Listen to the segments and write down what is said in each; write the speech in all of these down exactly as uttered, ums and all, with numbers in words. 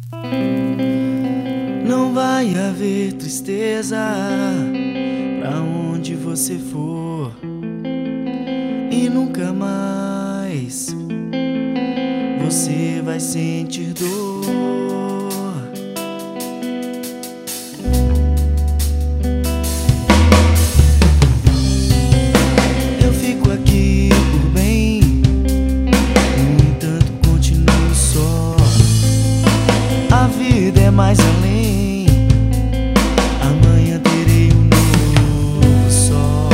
Não vai haver tristeza pra onde você for, e nunca mais você vai sentir dor. Eu fico aqui por bem, no entanto continuo só. A vida é mais além, amanhã terei um novo sol.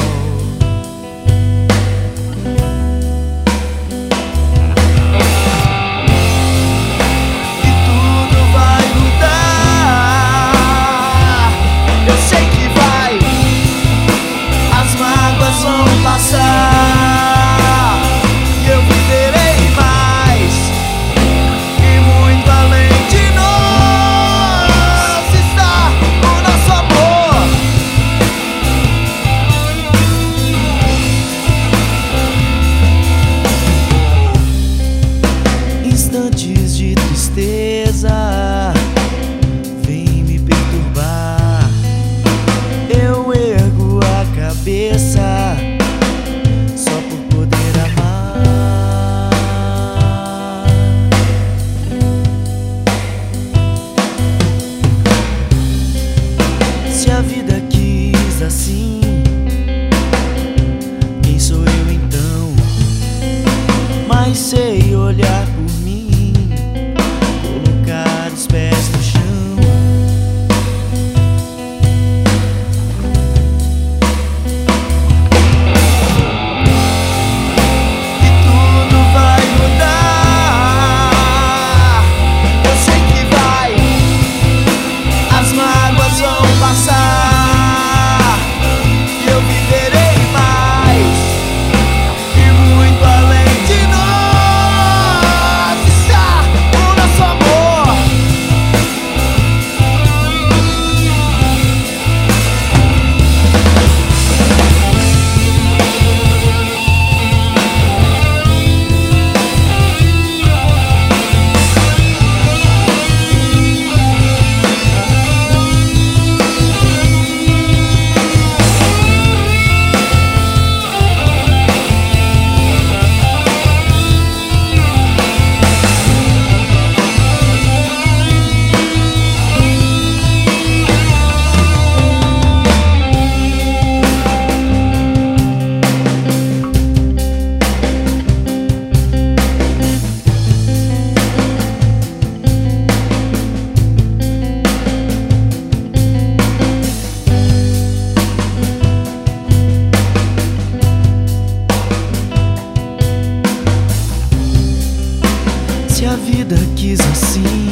E tudo vai mudar, eu sei que vai. As mágoas vão passar e eu viverei mais, e muito além de nós está o nosso amor. Instantes de tristeza vem me perturbar, eu ergo a cabeça só por poder amar. Se a vida quis assim, quem sou eu então? Mas sei olhar por mim, colocar os pés no chão. E tudo vai mudar, eu sei que vai. As mágoas vão passar e eu viverei mais, e muito além de nós está o nosso amor. Se a vida quis assim,